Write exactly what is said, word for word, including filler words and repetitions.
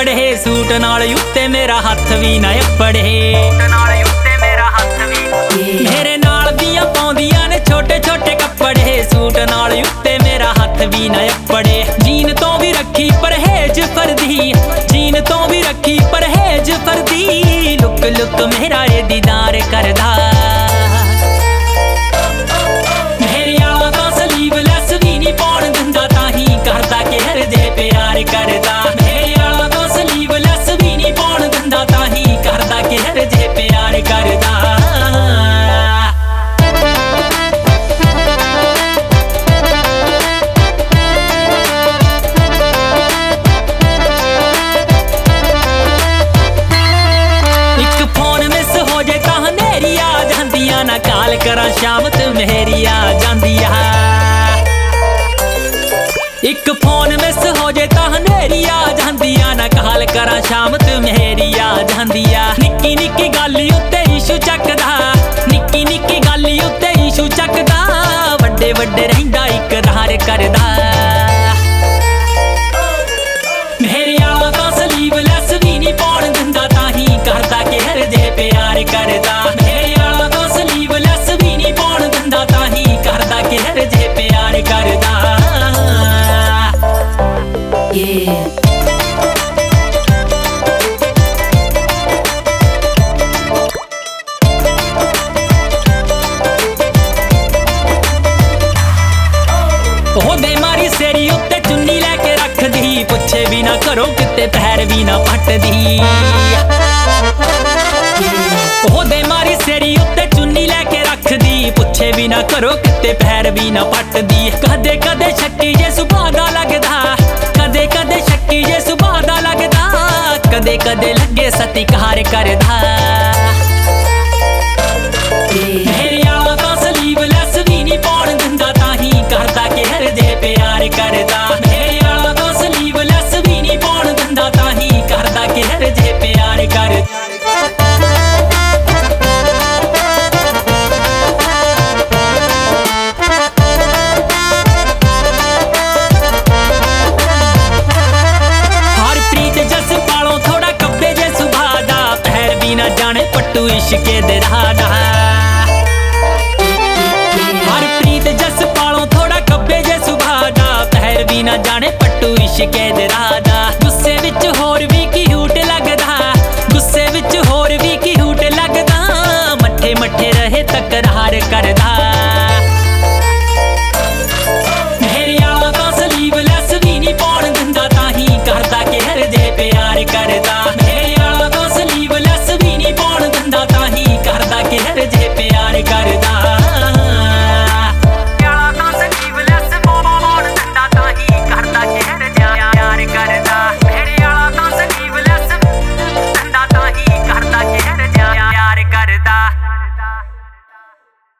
अपड़े suit नाल उत्ते मेरा हथ भी ना अपड़े मेरे नाल दियां पाउंदियां ने छोटे छोटे कपड़े सूट नाल उत्ते मेरा हथ भी ना अपड़े जीन तो भी रखी परहेज फरदी जीन तो भी रखी परहेज फरदी लुक लुक मेरा रे दीदार करदा मेरे आला तो स्लीवलैस भी नहीं पाउण दिंदा ताही करदा कहर जे प्यार करदा मेरे आला तो स्लीवलैस भी नहीं पाउण दिंदा ताही करदा कहर जे प्यार करदा ना काल करा शाम तू मेरी आ जांदी एक फोन मिस हो जे तां हनेरी आ जांदी ना काल करा शाम तू मेरी आ जांदी निक्की निक्की गल उत्ते इशू चकदा निक्की निक्की गल उत्ते इशू चकदा वड्डे वड्डे रहिंदा इकरार करदा मेरे आला तो स्लीवलैस भी नहीं पाउण दिंदा ताही करदा कहर जे प्यार करदा मेरे आला तो स्लीवलैस भी नहीं पाउण दिंदा ताही करदा कहर जे प्यार करदा ओहदे मारी सेरी उत्ते चुन्नी लैके रखदी पुछे भी ना करो किते पैर भी ना पटदी ओहदे मारी सेरी उत्ते चुन्नी लैके रखदी पुछे भी ना करो किते पैर भी ना पटदी कदे कदे शक्की जे सुभाऽ दा लगदा कदे कदे शक्की जे सुभाऽ दा लगदा कदे कदे लगे सतिकार करदा मेरे आला तो स्लीवलैस भी नहीं पाउण दिंदा ताही करदा कहर जे प्यार करदा मेरे आला तो स्लीवलैस भी नहीं पाउण दिंदा ताही करदा कहर जे प्यार करदा ना जाने पट्टू इश्के दे